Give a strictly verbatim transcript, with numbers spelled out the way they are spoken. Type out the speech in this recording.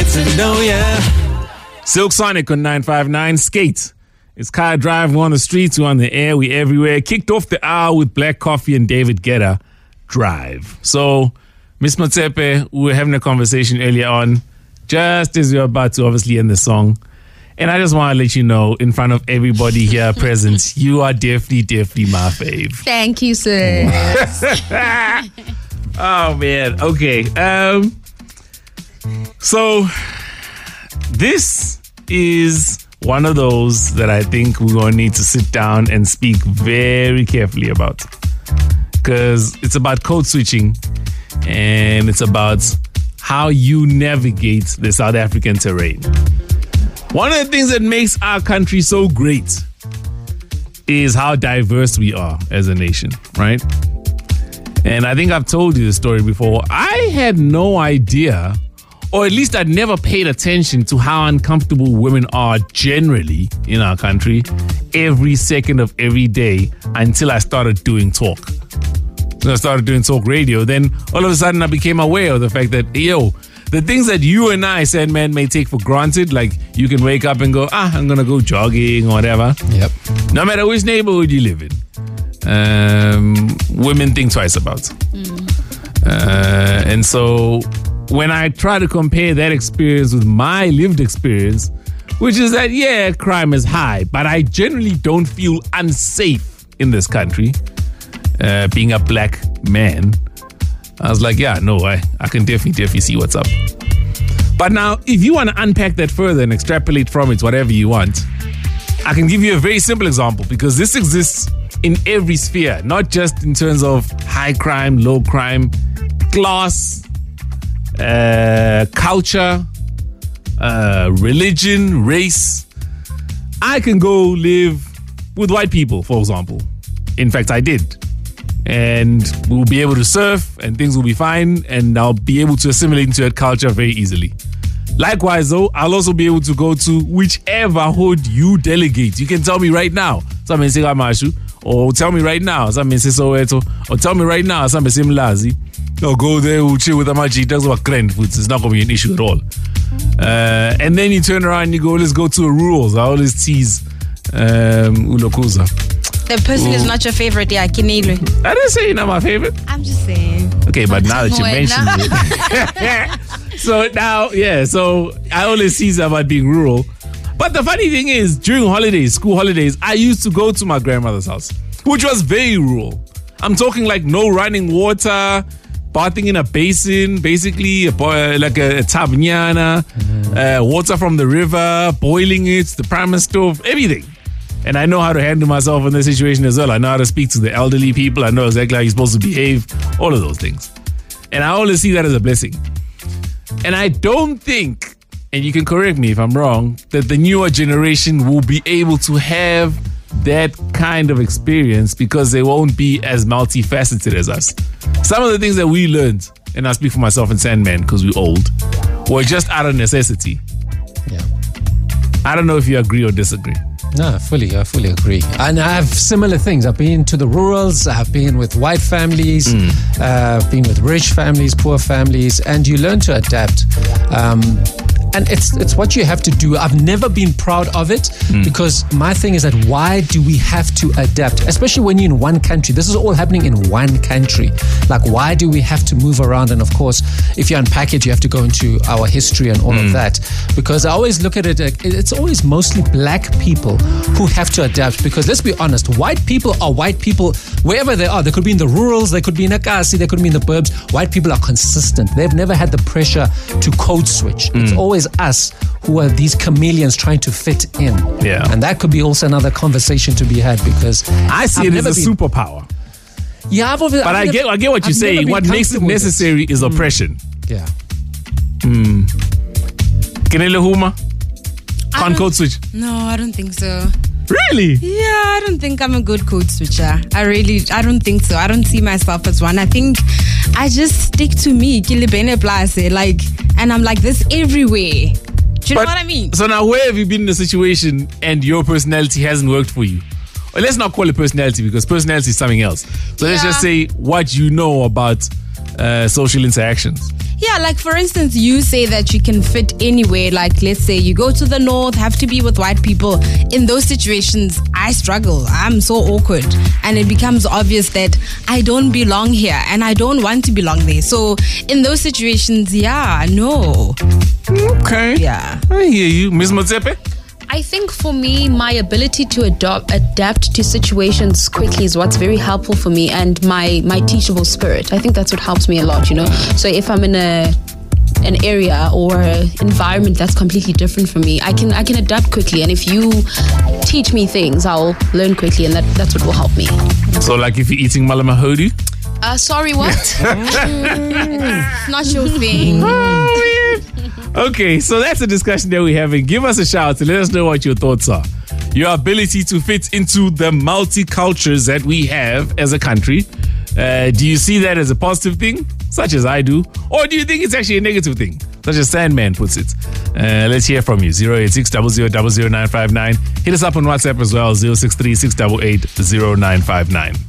to know ya. Silk Sonic on nine five nine. Skate. It's Kaya Drive. We're on the streets. We're on the air. We're everywhere. Kicked off the hour with Black Coffee and David Guetta. Drive. So, Miss Motsepe, we were having a conversation earlier on, just as we were about to obviously end the song. And I just want to let you know, in front of everybody here present, you are definitely, definitely my fave. Thank you, sir. Oh, man. Okay. Um. So, this is one of those that I think we're going to need to sit down and speak very carefully about. Because it's about code switching and it's about how you navigate the South African terrain. One of the things that makes our country so great is how diverse we are as a nation, right? And I think I've told you the story before. I had no idea, or at least I'd never paid attention to how uncomfortable women are generally in our country every second of every day until I started doing talk. So I started doing talk radio. Then all of a sudden I became aware of the fact that, yo, the things that you and I, Sandman, may take for granted, like you can wake up and go, ah, I'm going to go jogging or whatever. Yep. No matter which neighborhood you live in, um, women think twice about. Mm. Uh, and so when I try to compare that experience with my lived experience, which is that, yeah, crime is high, but I generally don't feel unsafe in this country, uh, being a black man. I was like, yeah, no, I, I can definitely, definitely see what's up. But now, if you want to unpack that further and extrapolate from it whatever you want, I can give you a very simple example, because this exists in every sphere, not just in terms of high crime, low crime, class, uh, culture, uh, religion, race. I can go live with white people, for example. In fact, I did. And we'll be able to surf and things will be fine, and I'll be able to assimilate into that culture very easily. Likewise, though, I'll also be able to go to whichever hood you delegate. You can tell me right now, something say Amashu, or tell me right now, something say Soweto, or tell me right now, something say Mlazi. No, go there, we'll chill with Amaji. That's what grand foods. It's not going to be an issue at all. Uh, and then you turn around and you go, let's go to a rules. I always tease um, Ulokuza. The person Ooh. Is not your favorite, yeah, Kinilwe. I didn't say you're not my favorite. I'm just saying. Okay, but now that you mentioned it. So now, yeah, so I always tease about being rural. But the funny thing is, during holidays, school holidays, I used to go to my grandmother's house, which was very rural. I'm talking like no running water, bathing in a basin, basically a, like a, a tabnyana, mm. uh, water from the river, boiling it, the primer stove, everything. And I know how to handle myself in this situation as well. I know how to speak to the elderly people. I know exactly how you're supposed to behave, all of those things. And I always see that as a blessing. And I don't think, and you can correct me if I'm wrong, that the newer generation will be able to have that kind of experience because they won't be as multifaceted as us. Some of the things that we learned, and I speak for myself and Sandman because we're old, were just out of necessity. Yeah. I don't know if you agree or disagree. No, fully, I fully agree. And I have similar things. I've been to the rurals, I've been with white families, mm. uh, I've been with rich families, poor families, and you learn to adapt. Um, And it's it's what you have to do. I've never been proud of it mm. because my thing is that why do we have to adapt? Especially when you're in one country. This is all happening in one country. Like, why do we have to move around? And of course, if you unpack it, you have to go into our history and all mm. of that. Because I always look at it, it's always mostly black people who have to adapt. Because let's be honest, white people are white people wherever they are. They could be in the rurals, they could be in Akasi, they could be in the burbs. White people are consistent. They've never had the pressure to code switch. Mm. It's always us who are these chameleons trying to fit in. Yeah. And that could be also another conversation to be had because I see I've it as a been, superpower. Yeah, I've, I've but I never, get I get what you say. What makes it necessary it. is mm. oppression. Yeah. Hmm. Kenele Huma? Can't code switch? No, I don't think so. Really? Yeah, I don't think I'm a good code switcher. I really, I don't think so. I don't see myself as one. I think I just stick to me, like, and I'm like this everywhere. Do you but, know what I mean? So now, where have you been in a situation and your personality hasn't worked for you? Or let's not call it personality because personality is something else. So yeah. let's just say what you know about uh, social interactions. Yeah, like for instance, you say that you can fit anywhere. Like let's say you go to the north, have to be with white people. In those situations, I struggle. I'm so awkward. And it becomes obvious that I don't belong here and I don't want to belong there. So in those situations, yeah, no. Okay. Yeah. I hear you. Miz Motsepe? I think for me, my ability to adopt, adapt to situations quickly is what's very helpful for me, and my, my teachable spirit. I think that's what helps me a lot, you know. So if I'm in a an area or environment that's completely different from me, I can I can adapt quickly, and if you teach me things, I'll learn quickly, and that, that's what will help me. So like if you're eating malamahodu? Uh, sorry, what? It's not your thing. Okay, so that's the discussion that we're having. Give us a shout and let us know what your thoughts are. Your ability to fit into the multicultures that we have as a country. Uh, do you see that as a positive thing, such as I do? Or do you think it's actually a negative thing, such as Sandman puts it? Uh, let's hear from you. zero eight six zero zero zero zero nine five nine. Hit us up on WhatsApp as well, zero six three six eight eight zero nine five nine.